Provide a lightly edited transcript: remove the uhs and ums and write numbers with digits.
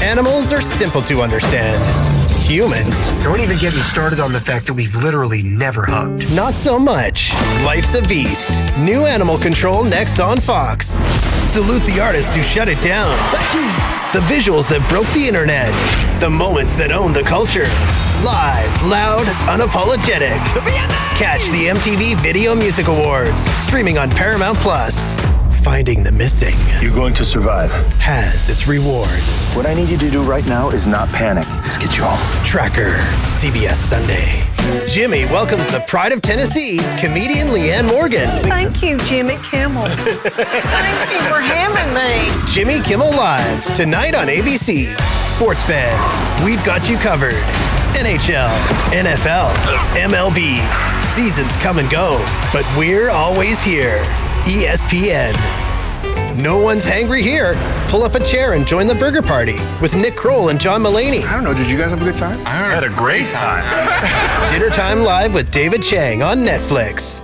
Animals are simple to understand. Humans, Don't even get me started on the fact that we've literally never hugged. not so much. Life's a beast. New Animal Control next on Fox. Salute the artists who shut it down. The visuals that broke the internet. The moments that own the culture. Live, loud, unapologetic. Catch the MTV Video Music Awards, streaming on Paramount Plus. Finding the missing You're going to survive. has its rewards. What I need you to do right now is not panic. Let's get you home. Tracker, CBS Sunday. Jimmy welcomes the pride of Tennessee, comedian Leanne Morgan. Thank you, Jimmy Kimmel. Thank you for having me. Jimmy Kimmel Live, tonight on ABC. Sports fans, we've got you covered. NHL, NFL, MLB. Seasons come and go, but we're always here. ESPN. No one's hangry here. Pull up a chair and join the burger party with Nick Kroll and John Mulaney. I don't know, did you guys have a good time? I had a great time. Dinner Time Live with David Chang on Netflix.